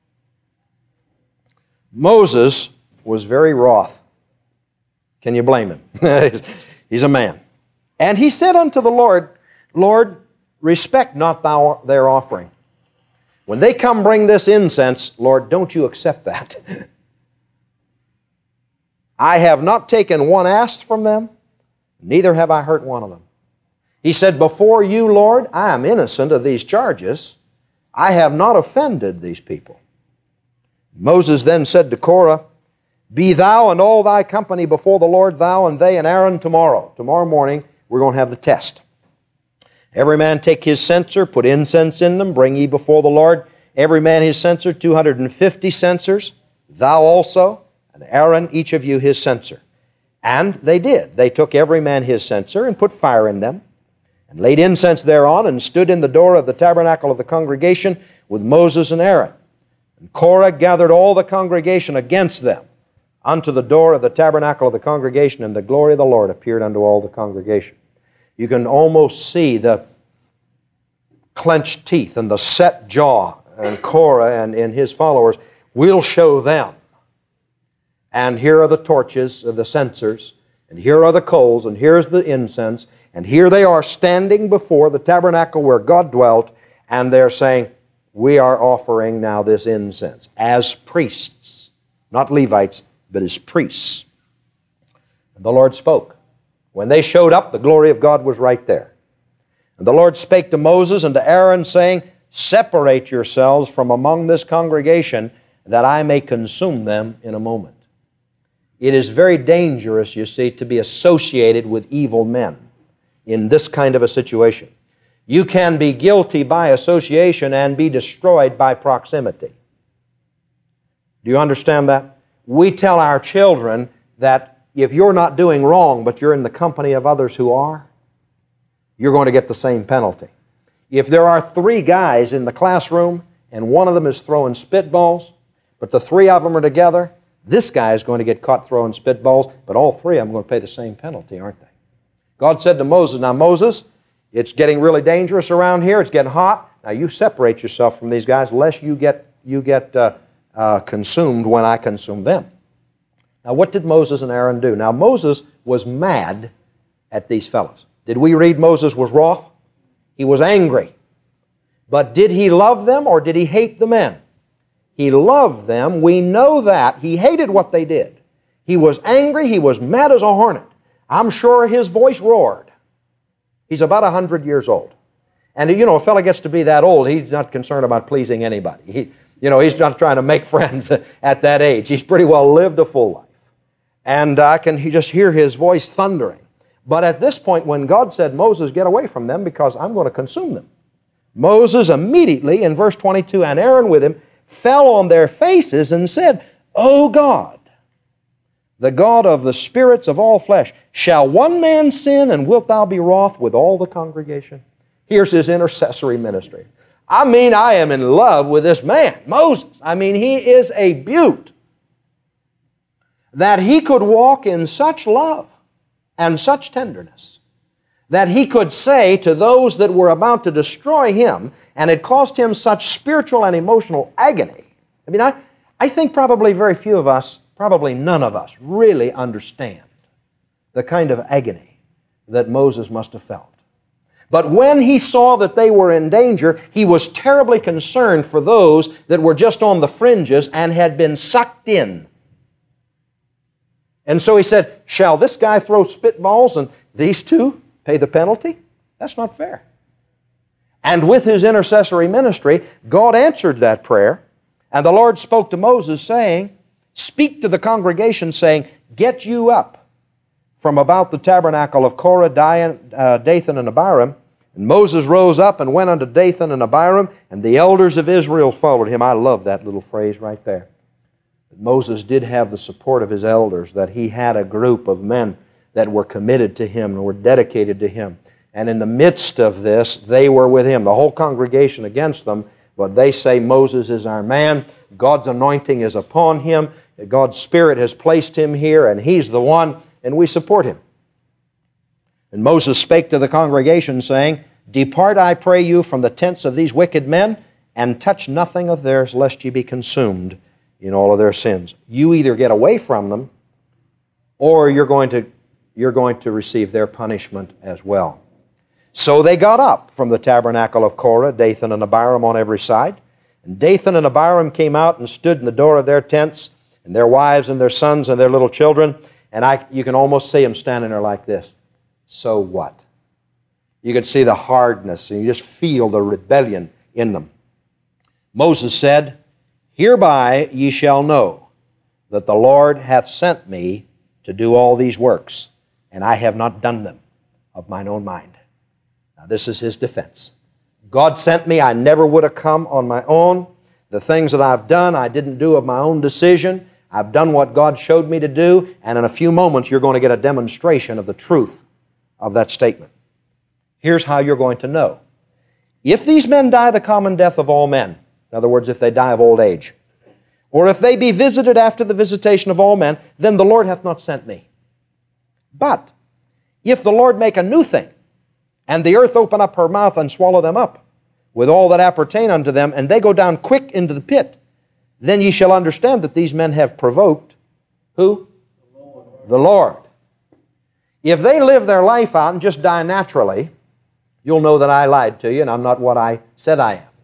Moses was very wroth. Can you blame him? He's a man. And he said unto the Lord, Lord, respect not thou their offering. When they come bring this incense, Lord, don't you accept that. I have not taken one ass from them, neither have I hurt one of them. He said, before you, Lord, I am innocent of these charges. I have not offended these people. Moses then said to Korah, be thou and all thy company before the Lord, thou and they and Aaron tomorrow. Tomorrow morning, we're going to have the test. Every man take his censer, put incense in them, bring ye before the Lord. Every man his censer, two hundred fifty censers. Thou also, and Aaron, each of you his censer. And they did. They took every man his censer and put fire in them, and laid incense thereon, and stood in the door of the tabernacle of the congregation with Moses and Aaron. And Korah gathered all the congregation against them unto the door of the tabernacle of the congregation, and the glory of the Lord appeared unto all the congregation. You can almost see the clenched teeth and the set jaw, and Korah and, and his followers, we'll show them. And here are the torches, the censers, and here are the coals, and here's the incense, and here they are standing before the tabernacle where God dwelt, and they're saying, we are offering now this incense as priests, not Levites, but as priests. And the Lord spoke. When they showed up, the glory of God was right there. And the Lord spake to Moses and to Aaron, saying, Separate yourselves from among this congregation, that I may consume them in a moment. It is very dangerous, you see, to be associated with evil men in this kind of a situation. You can be guilty by association and be destroyed by proximity. Do you understand that? We tell our children that if you're not doing wrong, but you're in the company of others who are, you're going to get the same penalty. If there are three guys in the classroom and one of them is throwing spitballs, but the three of them are together, this guy is going to get caught throwing spitballs, but all three of them are going to pay the same penalty, aren't they? God said to Moses, now Moses, it's getting really dangerous around here. It's getting hot. Now you separate yourself from these guys lest you get, you get uh, uh, consumed when I consume them. Now what did Moses and Aaron do? Now Moses was mad at these fellows. Did we read Moses was wroth? He was angry. But did he love them or did he hate the men? He loved them. We know that. He hated what they did. He was angry. He was mad as a hornet. I'm sure his voice roared. He's about a hundred years old. And, you know, a fellow gets to be that old, he's not concerned about pleasing anybody. He, you know, he's not trying to make friends at that age. He's pretty well lived a full life. And I can just hear his voice thundering. But at this point, when God said, Moses, get away from them because I'm going to consume them, Moses immediately, in verse twenty-two, and Aaron with him, fell on their faces and said, O God, the God of the spirits of all flesh, shall one man sin, and wilt thou be wroth with all the congregation? Here's his intercessory ministry. I mean, I am in love with this man, Moses. I mean, he is a beaut. That he could walk in such love and such tenderness that he could say to those that were about to destroy him, and it caused him such spiritual and emotional agony. I mean, I, I think probably very few of us, probably none of us, really understand the kind of agony that Moses must have felt. But when he saw that they were in danger, he was terribly concerned for those that were just on the fringes and had been sucked in. And so he said, shall this guy throw spitballs and these two pay the penalty? That's not fair. And with his intercessory ministry, God answered that prayer. And the Lord spoke to Moses, saying, speak to the congregation, saying, get you up from about the tabernacle of Korah, Dathan, and Abiram. And Moses rose up and went unto Dathan and Abiram, and the elders of Israel followed him. I love that little phrase right there. Moses did have the support of his elders, that he had a group of men that were committed to him and were dedicated to him. And in the midst of this, they were with him. The whole congregation against them, but they say Moses is our man. God's anointing is upon him. God's Spirit has placed him here, and he's the one, and we support him. And Moses spake to the congregation, saying, depart, I pray you, from the tents of these wicked men, and touch nothing of theirs, lest ye be consumed in all of their sins. You either get away from them, or you're going to, you're going to receive their punishment as well. So they got up from the tabernacle of Korah, Dathan and Abiram on every side. And Dathan and Abiram came out and stood in the door of their tents, and their wives and their sons and their little children. And I, you can almost see them standing there like this. So what? You can see the hardness, and you just feel the rebellion in them. Moses said, hereby ye shall know that the Lord hath sent me to do all these works, and I have not done them of mine own mind. Now this is his defense. God sent me. I never would have come on my own. The things that I've done, I didn't do of my own decision. I've done what God showed me to do, and in a few moments you're going to get a demonstration of the truth of that statement. Here's how you're going to know. If these men die the common death of all men, in other words, if they die of old age, or if they be visited after the visitation of all men, then the Lord hath not sent me. But if the Lord make a new thing, and the earth open up her mouth and swallow them up, with all that appertain unto them, and they go down quick into the pit, then ye shall understand that these men have provoked who? The Lord. The Lord. If they live their life out and just die naturally, you'll know that I lied to you and I'm not what I said I am.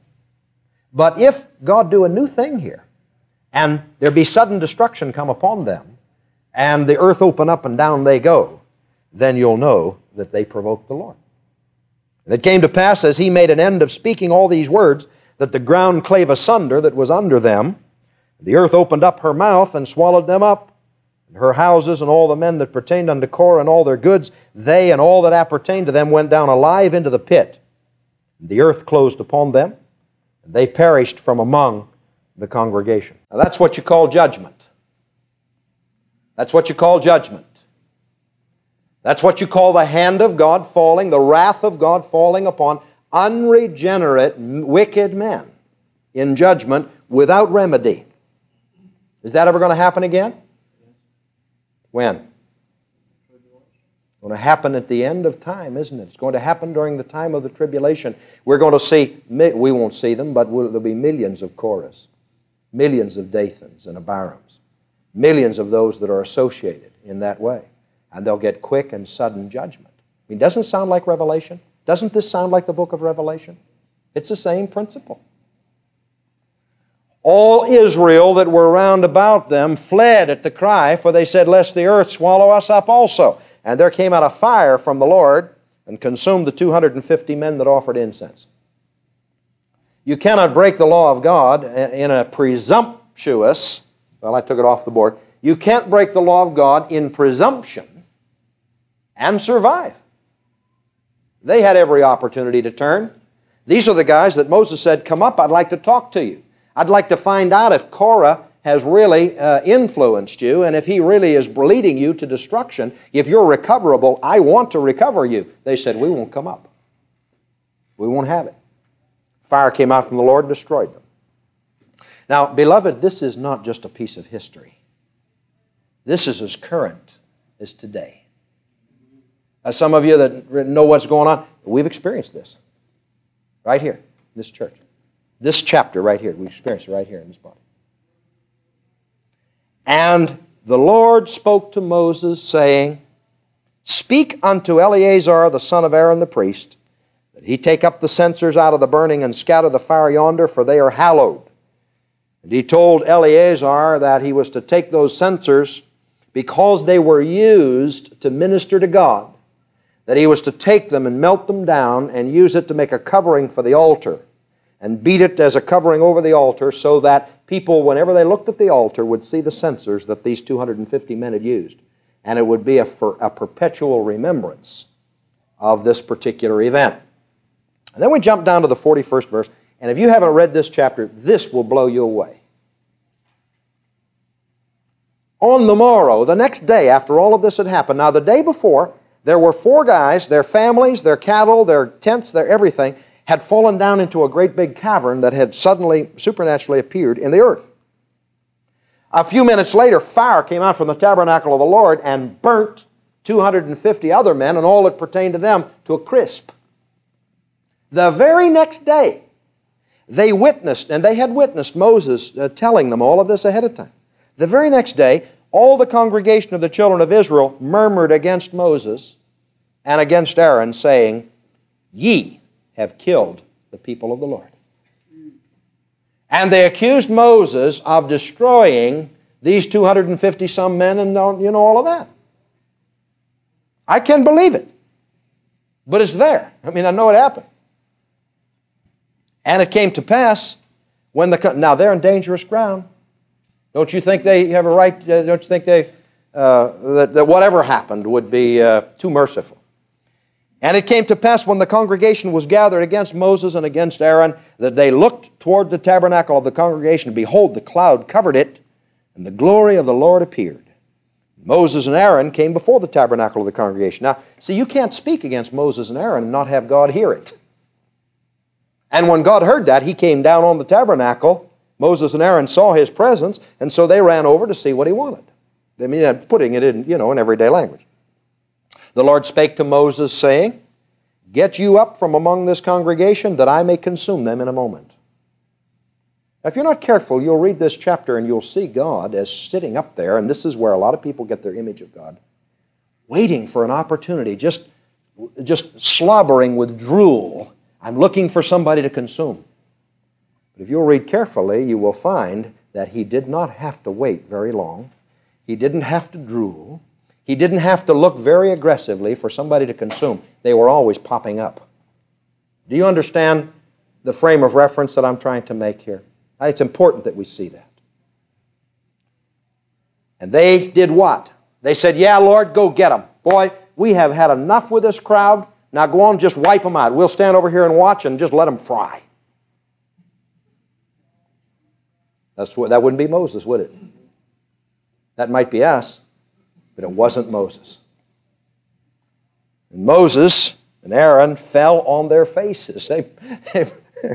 But if God do a new thing here, and there be sudden destruction come upon them, and the earth open up and down they go, then you'll know that they provoked the Lord. And it came to pass, as he made an end of speaking all these words, that the ground clave asunder that was under them. The earth opened up her mouth and swallowed them up. And her houses and all the men that pertained unto Korah and all their goods, they and all that appertained to them went down alive into the pit. And the earth closed upon them, and they perished from among the congregation. Now that's what you call judgment. That's what you call judgment. That's what you call the hand of God falling, the wrath of God falling upon unregenerate, wicked men in judgment without remedy. Is that ever going to happen again? When? It's going to happen at the end of time, isn't it? It's going to happen during the time of the tribulation. We're going to see, we won't see them, but there'll be millions of Korahs, millions of Dathans and Abirams, millions of those that are associated in that way. And they'll get quick and sudden judgment. I mean, doesn't it sound like Revelation? Doesn't this sound like the book of Revelation? It's the same principle. All Israel that were round about them fled at the cry, for they said, lest the earth swallow us up also. And there came out a fire from the Lord and consumed the two hundred fifty men that offered incense. You cannot break the law of God in a presumptuous, well, I took it off the board. You can't break the law of God in presumption and survive. They had every opportunity to turn. These are the guys that Moses said, come up, I'd like to talk to you. I'd like to find out if Korah has really uh, influenced you, and if he really is leading you to destruction. If you're recoverable, I want to recover you. They said, we won't come up. We won't have it. Fire came out from the Lord and destroyed them. Now, beloved, this is not just a piece of history. This is as current as today. As some of you that know what's going on, we've experienced this right here in this church. This chapter right here, we experienced it right here in this body. And the Lord spoke to Moses, saying, speak unto Eleazar the son of Aaron the priest, that he take up the censers out of the burning and scatter the fire yonder, for they are hallowed. And he told Eleazar that he was to take those censers because they were used to minister to God, that he was to take them and melt them down and use it to make a covering for the altar and beat it as a covering over the altar so that people, whenever they looked at the altar, would see the censers that these two hundred fifty men had used. And it would be a, for a perpetual remembrance of this particular event. And then we jump down to the forty-first verse, and if you haven't read this chapter, this will blow you away. On the morrow, the next day after all of this had happened, now the day before, there were four guys, their families, their cattle, their tents, their everything, had fallen down into a great big cavern that had suddenly, supernaturally appeared in the earth. A few minutes later, fire came out from the tabernacle of the Lord and burnt two hundred fifty other men and all that pertained to them to a crisp. The very next day, they witnessed, and they had witnessed Moses uh, telling them all of this ahead of time. The very next day, all the congregation of the children of Israel murmured against Moses and against Aaron, saying, ye have killed the people of the Lord. And they accused Moses of destroying these two hundred fifty some men and you know all of that. I can't believe it. But it's there. I mean, I know it happened. And it came to pass when the... Now, they're in dangerous ground. Don't you think they have a right... Uh, don't you think they... Uh, that, that whatever happened would be uh, too merciful. And it came to pass when the congregation was gathered against Moses and against Aaron, that they looked toward the tabernacle of the congregation, and behold, the cloud covered it, and the glory of the Lord appeared. Moses and Aaron came before the tabernacle of the congregation. Now, see, you can't speak against Moses and Aaron and not have God hear it. And when God heard that, He came down on the tabernacle. Moses and Aaron saw His presence, and so they ran over to see what He wanted. I mean, putting it in, you know, in everyday language. The Lord spake to Moses, saying, get you up from among this congregation, that I may consume them in a moment. Now, if you're not careful, you'll read this chapter and you'll see God as sitting up there, and this is where a lot of people get their image of God, waiting for an opportunity, just, just slobbering with drool. I'm looking for somebody to consume. But if you'll read carefully, you will find that He did not have to wait very long. He didn't have to drool. He didn't have to look very aggressively for somebody to consume. They were always popping up. Do you understand the frame of reference that I'm trying to make here? It's important that we see that. And they did what? They said, yeah, Lord, go get them. Boy, we have had enough with this crowd. Now go on, just wipe them out. We'll stand over here and watch and just let them fry. That's what, that wouldn't be Moses, would it? That might be us, but it wasn't Moses. And Moses and Aaron fell on their faces. They, they,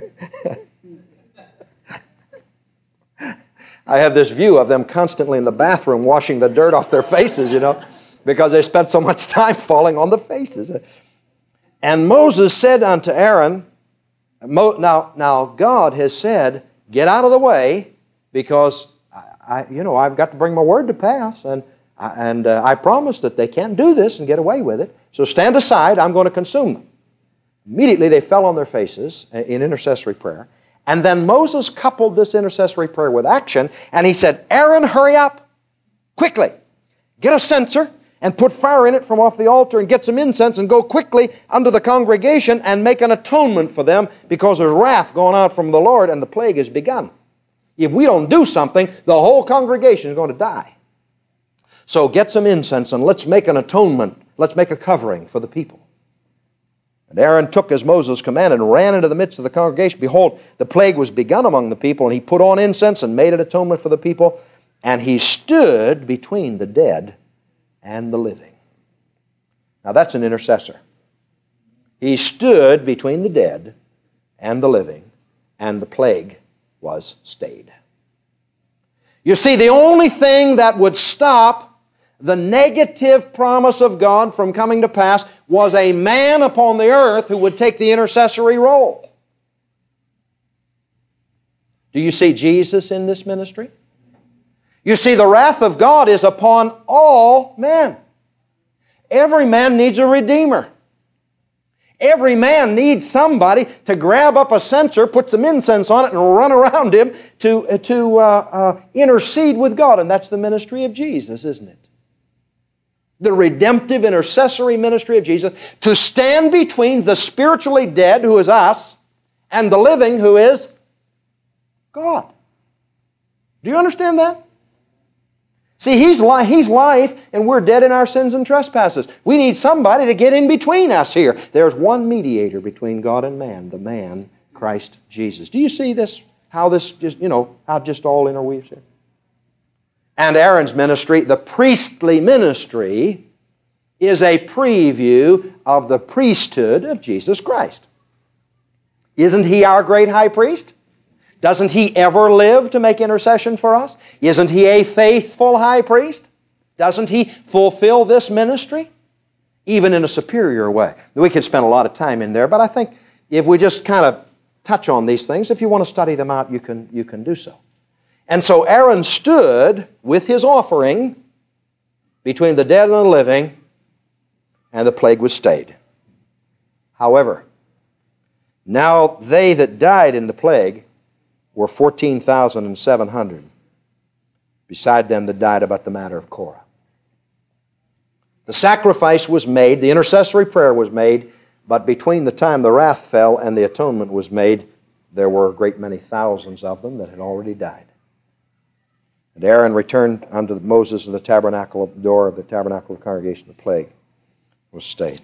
I have this view of them constantly in the bathroom washing the dirt off their faces, you know, because they spent so much time falling on the faces. And Moses said unto Aaron, now, now God has said, get out of the way, because I, I, you know, I've got to bring my word to pass, and I, and uh, I promised that they can't do this and get away with it. So stand aside, I'm going to consume them. Immediately they fell on their faces in intercessory prayer. And then Moses coupled this intercessory prayer with action, and he said, Aaron, hurry up, quickly. Get a censer and put fire in it from off the altar and get some incense and go quickly unto the congregation and make an atonement for them, because there's wrath going out from the Lord and the plague has begun. If we don't do something, the whole congregation is going to die. So get some incense and let's make an atonement. Let's make a covering for the people. And Aaron took as Moses commanded and ran into the midst of the congregation. Behold, the plague was begun among the people, and he put on incense and made an atonement for the people, and he stood between the dead and the living. Now that's an intercessor. He stood between the dead and the living, and the plague was stayed. You see, the only thing that would stop the negative promise of God from coming to pass was a man upon the earth who would take the intercessory role. Do you see Jesus in this ministry? You see, the wrath of God is upon all men. Every man needs a redeemer. Every man needs somebody to grab up a censer, put some incense on it, and run around him to, to uh, uh, intercede with God. And that's the ministry of Jesus, isn't it? The redemptive intercessory ministry of Jesus, to stand between the spiritually dead, who is us, and the living, who is God. Do you understand that? See, he's, li- he's life, and we're dead in our sins and trespasses. We need somebody to get in between us here. There's one mediator between God and man, the man, Christ Jesus. Do you see this? How this just, you know, how just all interweaves here? And Aaron's ministry, the priestly ministry, is a preview of the priesthood of Jesus Christ. Isn't He our great high priest? Doesn't He ever live to make intercession for us? Isn't He a faithful high priest? Doesn't He fulfill this ministry? Even in a superior way. We could spend a lot of time in there, but I think if we just kind of touch on these things, if you want to study them out, you can, you can do so. And so Aaron stood with his offering between the dead and the living, and the plague was stayed. However, now they that died in the plague were fourteen thousand seven hundred, beside them that died about the matter of Korah. The sacrifice was made, the intercessory prayer was made, but between the time the wrath fell and the atonement was made, there were a great many thousands of them that had already died. And Aaron returned unto Moses to the tabernacle door of the tabernacle of the congregation. The plague was stayed.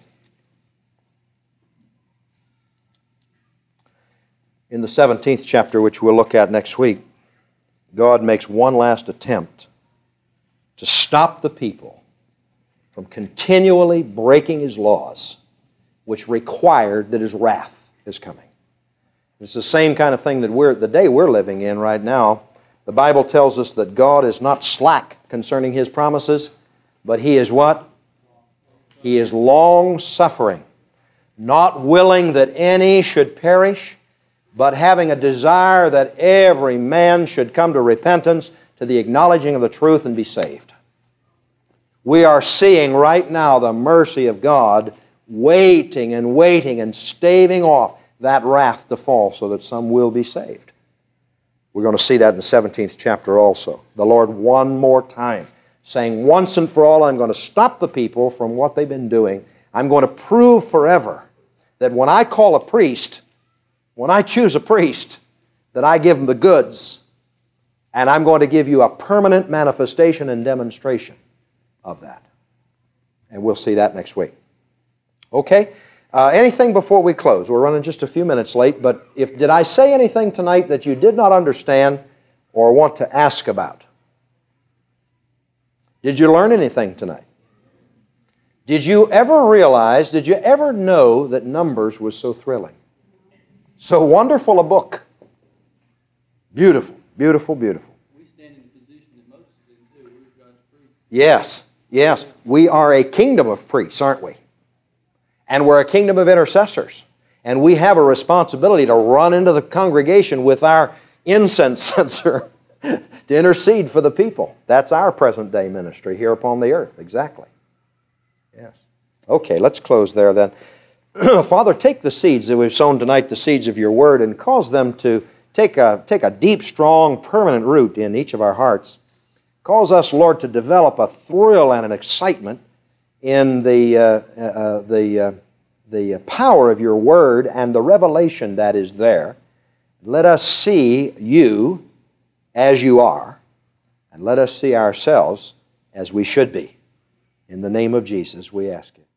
In the seventeenth chapter, which we'll look at next week, God makes one last attempt to stop the people from continually breaking His laws, which required that His wrath is coming. It's the same kind of thing that we're, the day we're living in right now. The Bible tells us that God is not slack concerning His promises, but He is what? He is long-suffering, not willing that any should perish, but having a desire that every man should come to repentance, to the acknowledging of the truth, and be saved. We are seeing right now the mercy of God waiting and waiting and staving off that wrath to fall so that some will be saved. We're going to see that in the seventeenth chapter also. The Lord one more time saying, once and for all, I'm going to stop the people from what they've been doing. I'm going to prove forever that when I call a priest, when I choose a priest, that I give him the goods, and I'm going to give you a permanent manifestation and demonstration of that. And we'll see that next week. Okay? Uh, anything before we close? We're running just a few minutes late, but if did I say anything tonight that you did not understand or want to ask about? Did you learn anything tonight? Did you ever realize, did you ever know that Numbers was so thrilling? So wonderful a book. Beautiful, beautiful, beautiful. We stand in the position that Moses did too. We're God's priests. Yes, yes. We are a kingdom of priests, aren't we? And we're a kingdom of intercessors. And we have a responsibility to run into the congregation with our incense censer to intercede for the people. That's our present day ministry here upon the earth, exactly. Yes. Okay, let's close there then. Father, take the seeds that we've sown tonight, the seeds of your word, and cause them to take a, take a deep, strong, permanent root in each of our hearts. Cause us, Lord, to develop a thrill and an excitement in the, uh, uh, the, uh, the power of your word and the revelation that is there. Let us see you as you are, and let us see ourselves as we should be. In the name of Jesus, we ask it.